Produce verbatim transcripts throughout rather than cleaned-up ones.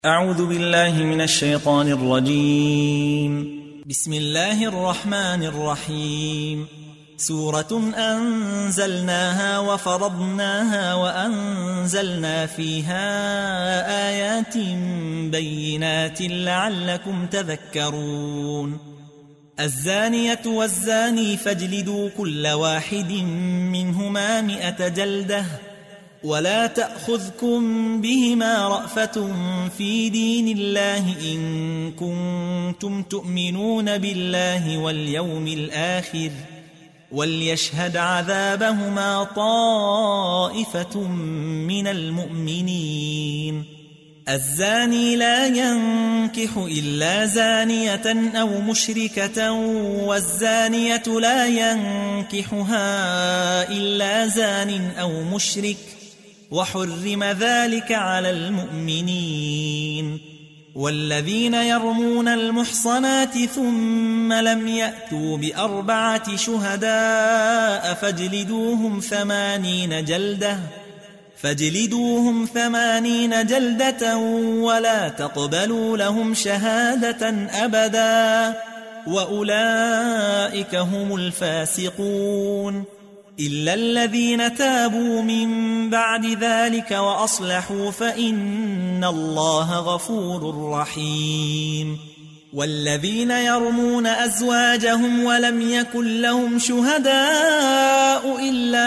أعوذ بالله من الشيطان الرجيم. بسم الله الرحمن الرحيم. سورة أنزلناها وفرضناها وأنزلنا فيها آيات بينات لعلكم تذكرون. الزانية والزاني فاجلدوا كل واحد منهما مئة جلدة ولا تأخذكم بهما رأفة في دين الله إن كنتم تؤمنون بالله واليوم الآخر وليشهد عذابهما طائفة من المؤمنين. الزاني لا ينكح إلا زانية أو مشركة والزانية لا ينكحها إلا زان أو مشرك وحرم ذلك على المؤمنين. والذين يرمون المحصنات ثم لم يأتوا بأربعة شهداء فاجلدوهم ثمانين جلدة فاجلدوهم ثمانين جلدة ولا تقبلوا لهم شهادة أبدا وأولئك هم الفاسقون إلا الذين تابوا من بعد ذلك وأصلحوا فإن الله غفور رحيم. والذين يرمون أزواجهم ولم يكن لهم شهداء إلا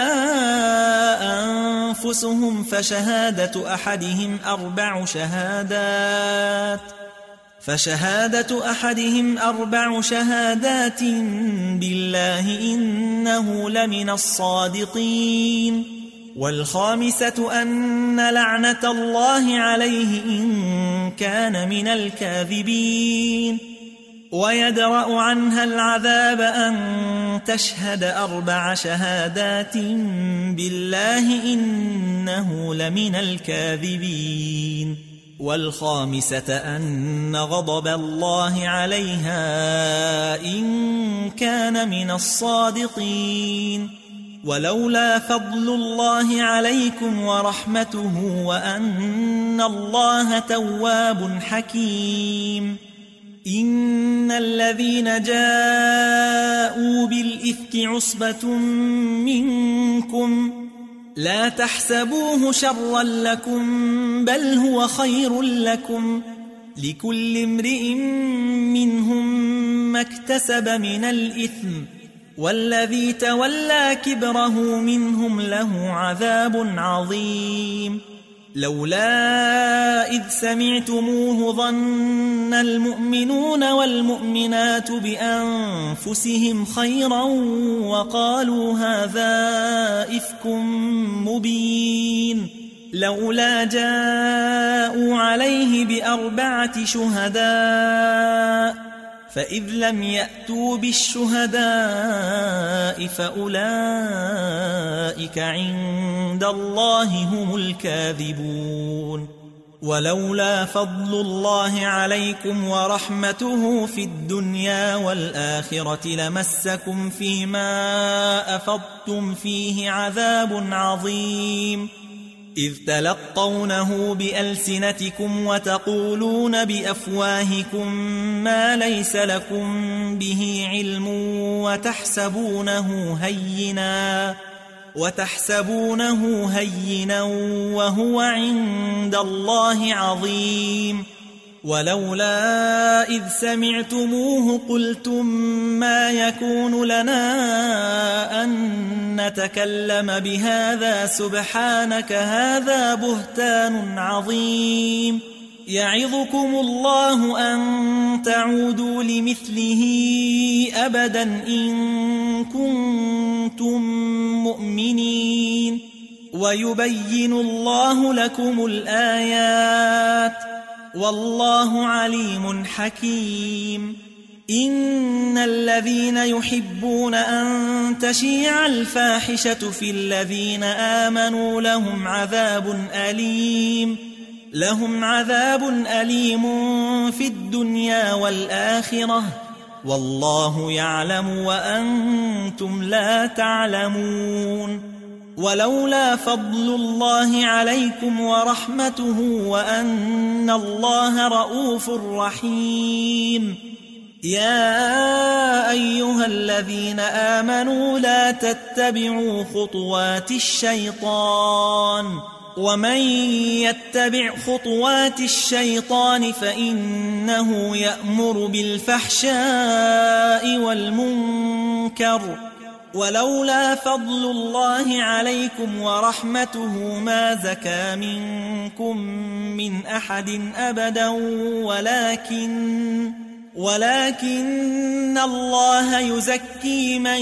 أنفسهم فشهادة أحدهم أربع شهادات فشهادة أحدهم أربع شهادات بالله إنه لمن الصادقين. والخامسة أن لعنة الله عليه إن كان من الكاذبين. ويدرأ عنها العذاب أن تشهد أربع شهادات بالله إنه لمن الكاذبين. والخامسة أن غضب الله عليها إن كان من الصادقين. ولولا فضل الله عليكم ورحمته وأن الله تواب حكيم. إن الذين جاءوا بالإفك عصبة منكم لا تحسبوه شرا لكم بل هو خير لكم لكل امرئ منهم ما اكتسب من الإثم والذي تولى كبره منهم له عذاب عظيم. لولا إذ سمعتموه ظن المؤمنون والمؤمنات بأنفسهم خيرا وقالوا هذا إفك مبين. لولا جاءوا عليه بأربعة شهداء فإذ لم يأتوا بالشهداء فأولئك عند الله هم الكاذبون. ولولا فضل الله عليكم ورحمته في الدنيا والآخرة لمسكم فيما أفضتم فيه عذاب عظيم إذ تلقونه بألسنتكم وتقولون بأفواهكم ما ليس لكم به علم وتحسبونه هينا وتحسبونه هينا وهو عند الله عظيم. ولولا إذ سمعتموه قلتم ما يكون لنا أن نتكلم بهذا سبحانك هذا بهتان عظيم. يعظكم الله أن تعودوا لمثله أبدا إن كنتم مؤمنين. ويبين الله لكم الآيات والله عليم حكيم. إن الذين يحبون أن تشيع الفاحشة في الذين آمنوا لهم عذاب أليم لهم عذاب أليم في الدنيا والآخرة والله يعلم وأنتم لا تعلمون. ولولا فضل الله عليكم ورحمته وأن الله رؤوف رحيم. يا أيها الذين آمنوا لا تتبعوا خطوات الشيطان ومن يتبع خطوات الشيطان فإنه يأمر بالفحشاء والمنكر ولولا فضل الله عليكم ورحمته ما زكى منكم من أحد أبدا ولكن ولكن الله يزكي من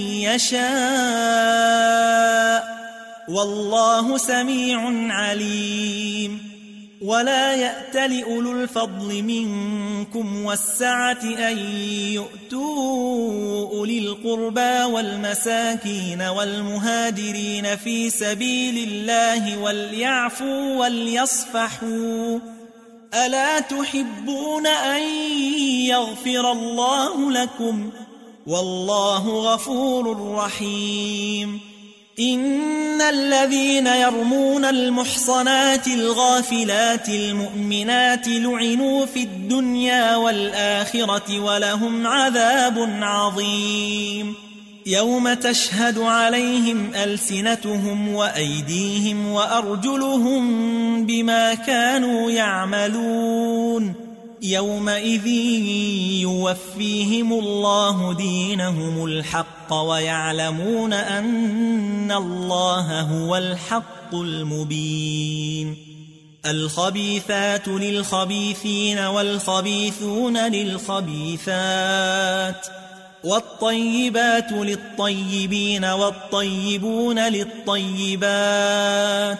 يشاء والله سميع عليم. ولا يأتل أولو الفضل منكم والسعة أن يؤتوا أولي القربى والمساكين والمهاجرين في سبيل الله وليعفوا وليصفحوا ألا تحبون أن يغفر الله لكم والله غفور رحيم. إن الذين يرمون المحصنات الغافلات المؤمنات لعنوا في الدنيا والآخرة ولهم عذاب عظيم. يوم تشهد عليهم ألسنتهم وأيديهم وأرجلهم بما كانوا يعملون يومئذ يوفيهم الله دينهم الحق ويعلمون أن الله هو الحق المبين. الخبيثات للخبيثين والخبيثون للخبيثات والطيبات للطيبين والطيبون للطيبات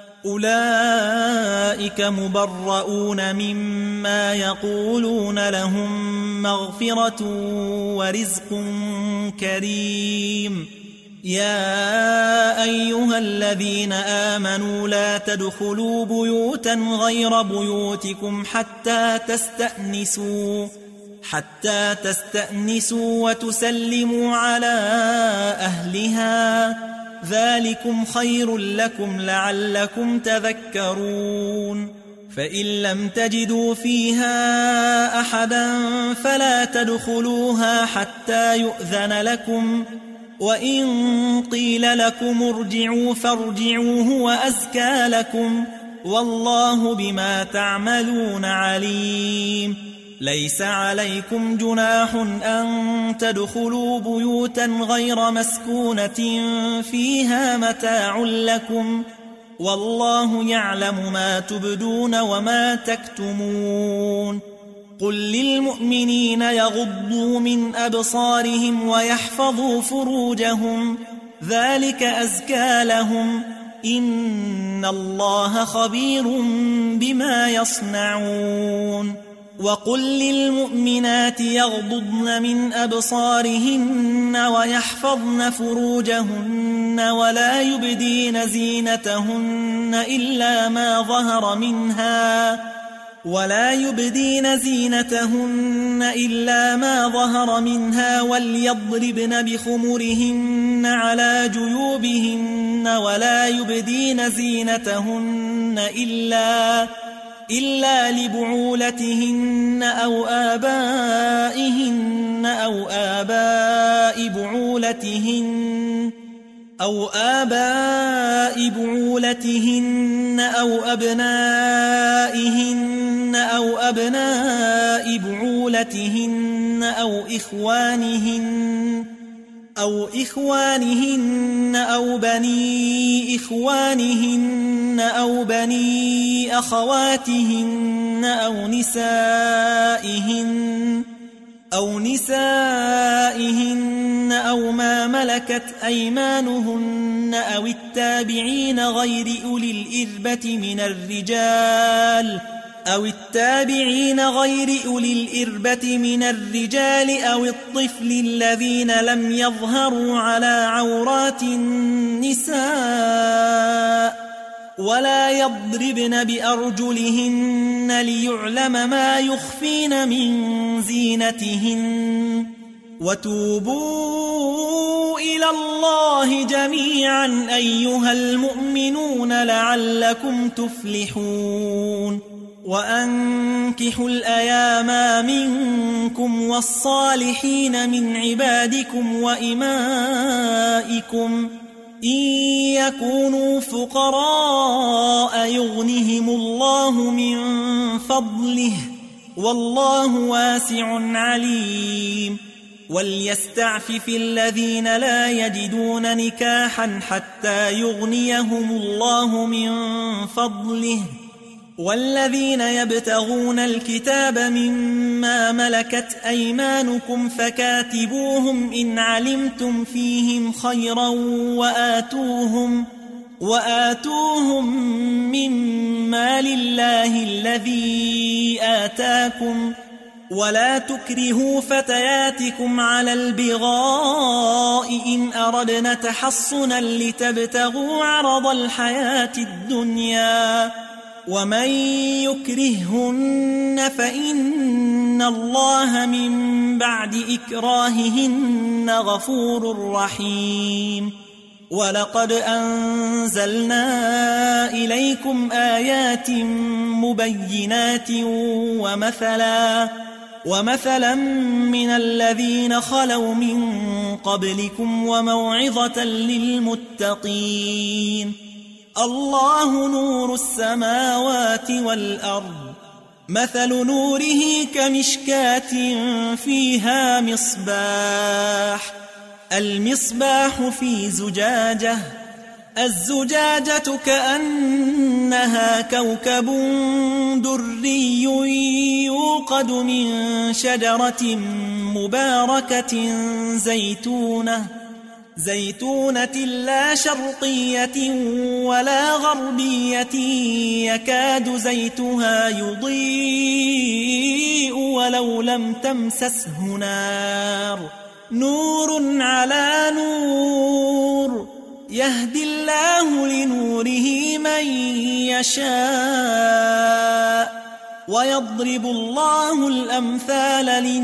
أولئك مبرؤون مما يقولون لهم مغفرة ورزق كريم. يا أيها الذين آمنوا لا تدخلوا بيوتا غير بيوتكم حتى تستأنسوا حتى تستأنسوا وتسلموا على أهلها ذلكم خير لكم لعلكم تذكرون. فإن لم تجدوا فيها أحدا فلا تدخلوها حتى يؤذن لكم وإن قيل لكم ارجعوا فارجعوا هو أزكى لكم والله بما تعملون عليم. ليس عليكم جناح أن تدخلوا بيوتا غير مسكونة فيها متاع لكم والله يعلم ما تبدون وما تكتمون. قل للمؤمنين يغضوا من أبصارهم ويحفظوا فروجهم ذلك أزكى لهم إن الله خبير بما يصنعون. وقل للمؤمنات يغضضن من أبصارهن ويحفظن فروجهن ولا يبدين زينتهن إلا ما ظهر منها ولا يبدين زينتهن إلا ما ظهر منها وليضربن بخمرهن على جيوبهن ولا يبدين زينتهن إلا إلا لبعولتهن أو آبائهن أو آباء بعولتهن أو آباء بعولتهن أو أبنائهن أو أبناء بعولتهن أو إخوانهن أو إخوانهن أو بني إخوانهن أو بني أخواتهن أو نسائهن أو نسائهن أو ما ملكت أيمانهن أو التابعين غير أولي الإربة من الرجال أو التابعين غير أولي الإربة من الرجال أو الطفل الذين لم يظهروا على عورات النساء ولا يضربن بأرجلهن ليعلم ما يخفين من زينتهن وتوبوا إلى الله جميعا أيها المؤمنون لعلكم تفلحون وأنكحوا الأيام منكم والصالحين من عبادكم وإمائكم إن يكونوا فقراء يغنهم الله من فضله والله واسع عليم وليستعفف الذين لا يجدون نكاحا حتى يغنيهم الله من فضله والذين يبتغون الكتاب مما ملكت أيمانكم فكاتبوهم إن علمتم فيهم خيرا وآتوهم, وآتوهم مما لله الذي آتاكم ولا تكرهوا فتياتكم على البغاء إن أردنا تحصنا لتبتغوا عرض الحياة الدنيا ومن يكرههن فإن الله من بعد إكراههن غفور رحيم ولقد أنزلنا إليكم آيات مبينات ومثلا ومثلا من الذين خلوا من قبلكم وموعظة للمتقين الله نور السماوات والأرض مثل نوره كمشكاة فيها مصباح المصباح في زجاجة الزجاجة كأنها كوكب دري يوقد من شجرة مباركة زيتونة زيتونة لا شرقية ولا غربية يكاد زيتها يضيء ولو لم تمسسه نار نور على نور يهدي الله لنوره من يشاء ويضرب الله الأمثال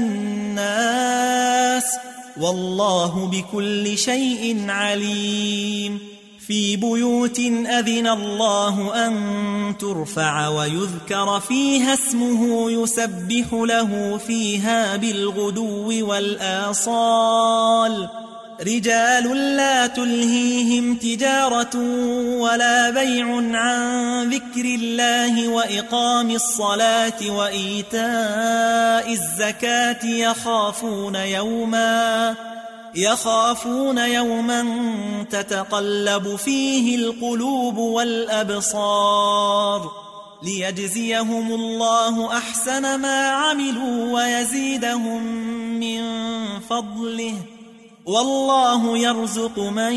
للناس والله بكل شيء عليم في بيوت أذن الله أن ترفع ويذكر فيها اسمه يسبح له فيها بالغدو والآصال رجال لا تلهيهم تجارة ولا بيع عن ذكر الله وإقام الصلاة وإيتاء الزكاة يخافون يوما يخافون يوما تتقلب فيه القلوب والأبصار ليجزيهم الله أحسن ما عملوا ويزيدهم من فضله والله يرزق من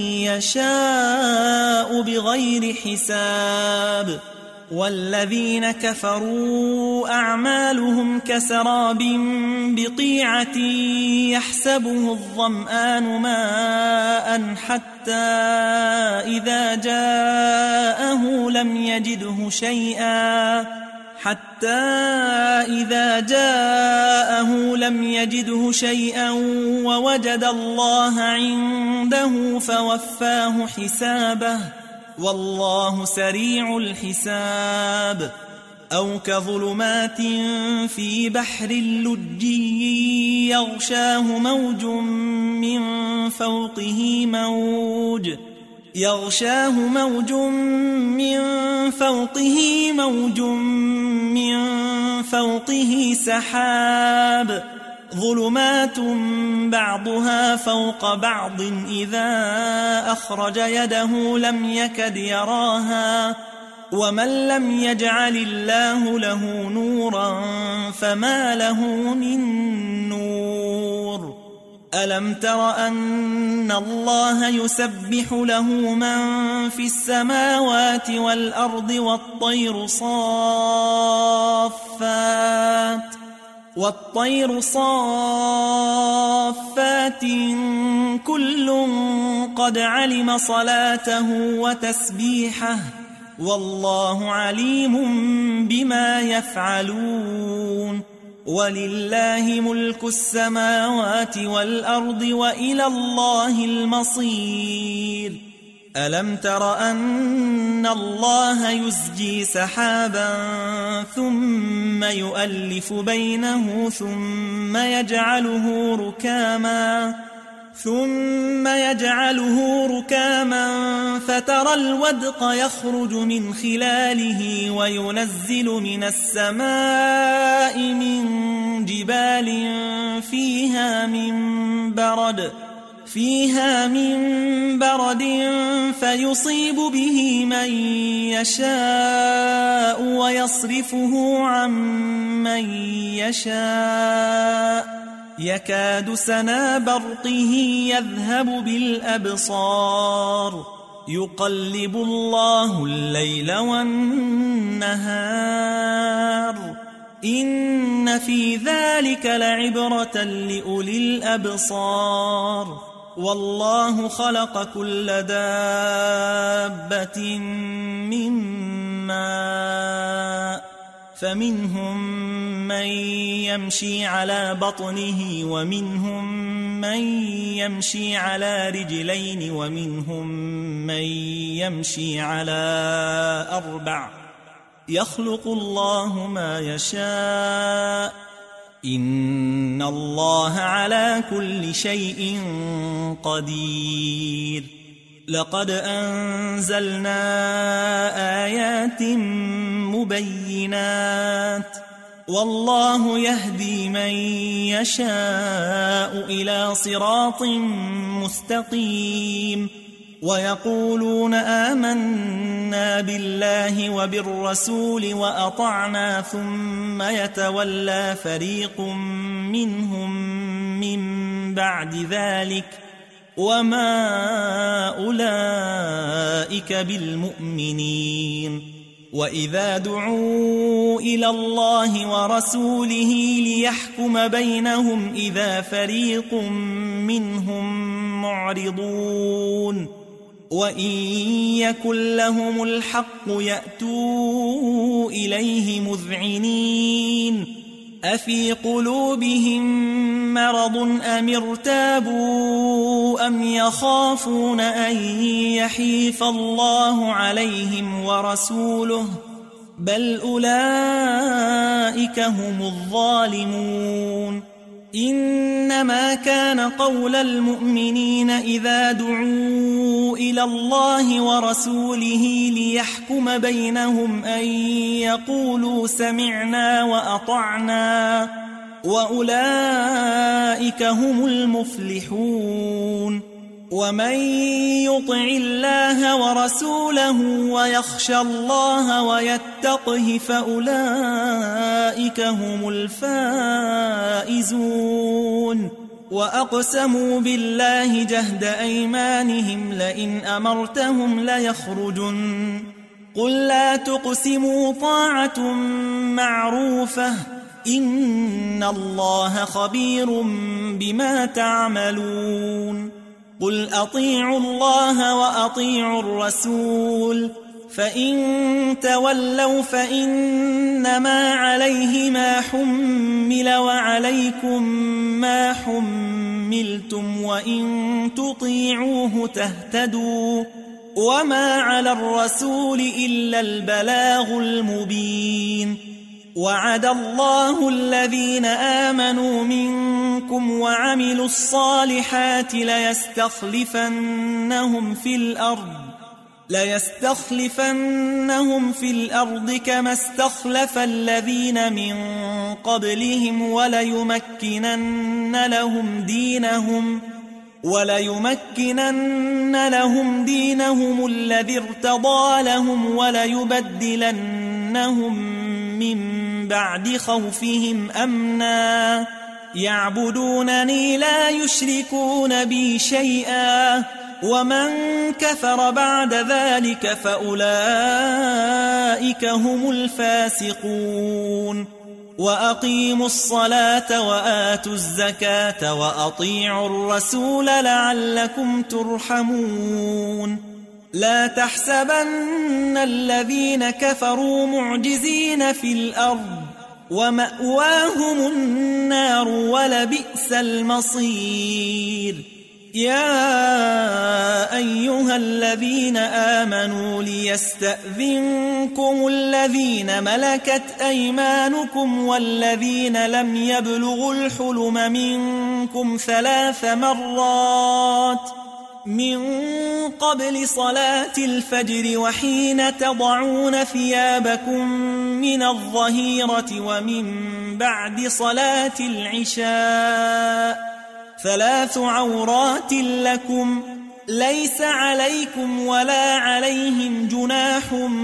يشاء بغير حساب والذين كفروا أعمالهم كسراب بقيعة يحسبه الظمآن ماء حتى إذا جاءه لم يجده شيئا حتى إذا جاءه لم يجده شيئا ووجد الله عنده فوفاه حسابه والله سريع الحساب أو كظلمات في بحر لجي يغشاه موج من فوقه موج يغشاه موج من فوقه موج من فوقه سحاب ظلمات بعضها فوق بعض إذا أخرج يده لم يكد يراها ومن لم يجعل الله له نورا فما له من نور ألم تر أن الله يسبح له من في السماوات والأرض والطير صافات والطير صافات كل قد علم صلاته وتسبيحه والله عليم بما يفعلون ولله ملك السماوات والأرض وإلى الله المصير. ألم تر أن الله يزجي سحابا ثم يؤلف بينه ثم يجعله ركاما ثم يجعله ركاما فترى الودق يخرج من خلاله وينزل من السماء من جبال فيها من برد فيها من برد فيصيب به من يشاء ويصرفه عن من يشاء يكاد سنا برقه يذهب بالأبصار يقلب الله الليل والنهار إن في ذلك لعبرة لأولي الأبصار. والله خلق كل دابة من ماء فمنهم من يمشي على بطنه ومنهم من يمشي على رجلين ومنهم من يمشي على أربع يخلق الله ما يشاء إن الله على كل شيء قدير. لقد أنزلنا آيات مبينات والله يهدي من يشاء إلى صراط مستقيم. ويقولون آمنا بالله وبالرسول وأطعنا ثم يتولى فريق منهم من بعد ذلك وما أولئك بالمؤمنين. وإذا دعوا إلى الله ورسوله ليحكم بينهم إذا فريق منهم معرضون وإن يكن لهم الحق يأتوا إليه مذعنين أفي قلوبهم مرض أم ارتابوا أم يخافون أن يحيف الله عليهم ورسوله بل أولئك هم الظالمون. إنما كان قول المؤمنين إذا دعوا إلى الله ورسوله ليحكم بينهم أن يقولوا سمعنا وأطعنا وأولئك هم المفلحون. ومن يطع الله ورسوله ويخشى الله ويتقه فأولئك هم الفائزون. وأقسموا بالله جهد أيمانهم لئن أمرتهم ليخرجن قل لا تقسموا طاعة معروفة إن الله خبير بما تعملون. قل أطيعوا الله وأطيعوا الرسول فإن تولوا فإنما عليه ما حمل وعليكم ما حملتم وإن تطيعوه تهتدوا وما على الرسول إلا البلاغ المبين. وعد الله الذين آمنوا منكم وعملوا الصالحات ليستخلفنهم في الأرض ليستخلفنهم في الأرض كما استخلف الذين من قبلهم وليمكنن لهم دينهم وليمكنن لهم دينهم الذي ارتضى لهم وليبدلنهم من بعد خوفهم أمنا يعبدونني لا يشركون بي شيئا ومن كفر بعد ذلك فأولئك هم الفاسقون. وأقيموا الصلاة وآتوا الزكاة وأطيعوا الرسول لعلكم ترحمون. لا تحسبن الذين كفروا معجزين في الأرض ومأواهم النار ولبئس المصير. يا أيها الذين آمنوا ليستأذنكم الذين ملكت أيمانكم والذين لم يبلغوا الحلم منكم ثلاث مرات من قبل صلاة الفجر وحين تضعون ثيابكم من الظهيرة ومن بعد صلاة العشاء، ثلاث عورات لكم ليس عليكم ولا عليهم جناح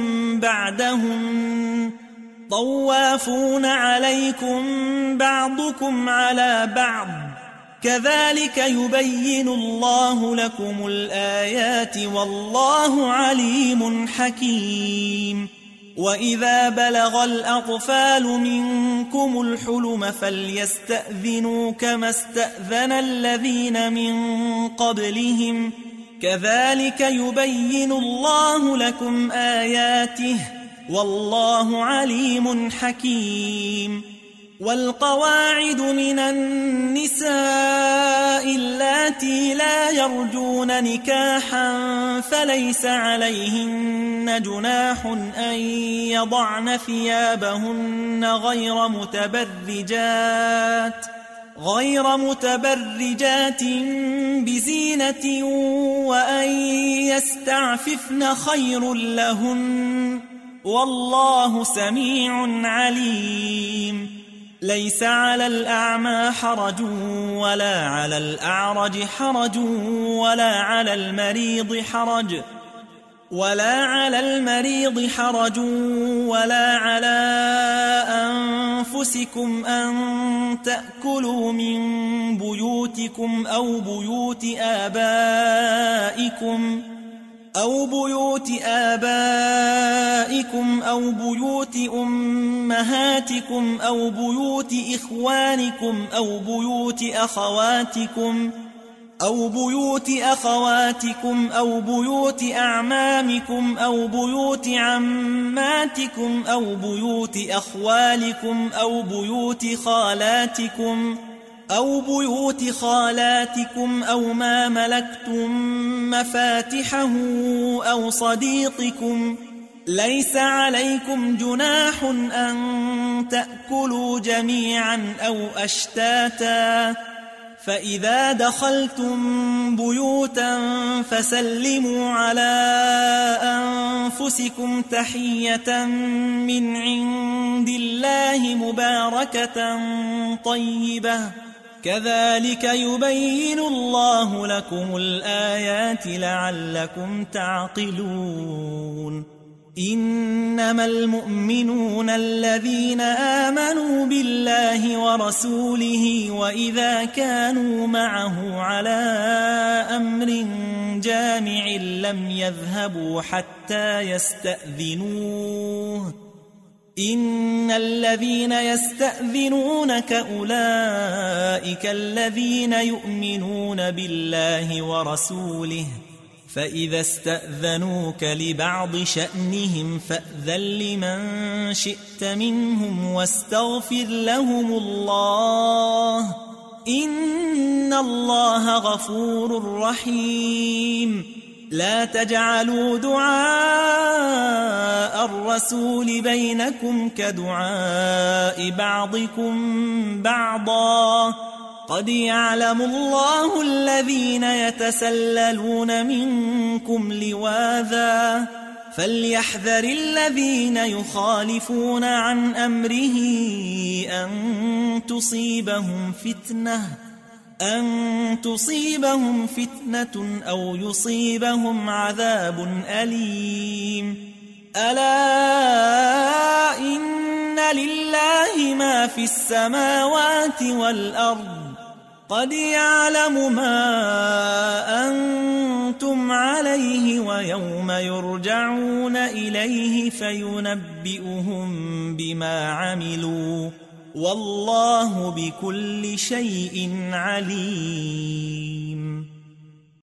بعدهم، طوافون عليكم بعضكم على بعض، كذلك يبين الله لكم الآيات والله عليم حكيم. وإذا بلغ الأطفال منكم الحلم فليستأذنوا كما استأذن الذين من قبلهم، كذلك يبين الله لكم آياته والله عليم حكيم. والقواعد من النساء اللاتي لا يرجون نكاحا فليس عليهن جناح أن يضعن ثيابهن غير متبرجات غير متبرجات بزينة وأن يستعففن خير لهن والله سميع عليم. ليس على الأعمى حرج ولا على الأعرج حرج ولا على المريض حرج ولا على المريض حرج ولا على أنفسكم أن تأكلوا من بيوتكم أو بيوت آبائكم أو بيوت آبائكم أو بيوت أمهاتكم أو بيوت إخوانكم أو بيوت أخواتكم أو بيوت أخواتكم أو بيوت أعمامكم أو بيوت عماتكم أو بيوت أخوالكم أو بيوت خالاتكم أو بيوت خالاتكم أو ما ملكتم مفاتحه أو صديقكم، ليس عليكم جناح أن تأكلوا جميعا أو أشتاتا، فإذا دخلتم بيوتا فسلموا على أنفسكم تحية من عند الله مباركة طيبة، كذلك يبين الله لكم الآيات لعلكم تعقلون. إنما المؤمنون الذين آمنوا بالله ورسوله وإذا كانوا معه على أمر جامع لم يذهبوا حتى يستأذنوه. إن الذين يستأذنونك أولئك الذين يؤمنون بالله ورسوله، فإذا استأذنوك لبعض شأنهم فأذن لمن شئت منهم واستغفر لهم الله، إن الله غفور رحيم. لا تجعلوا دعاء الرسول بينكم كدعاء بعضكم بعضا، قد يعلم الله الذين يتسللون منكم لواذا، فليحذر الذين يخالفون عن أمره أن تصيبهم فتنة أن تصيبهم فتنة أو يصيبهم عذاب أليم. ألا إن لله ما في السماوات والأرض، قد يعلم ما أنتم عليه ويوم يرجعون إليه فينبئهم بما عملوا، والله بكل شيء عليم.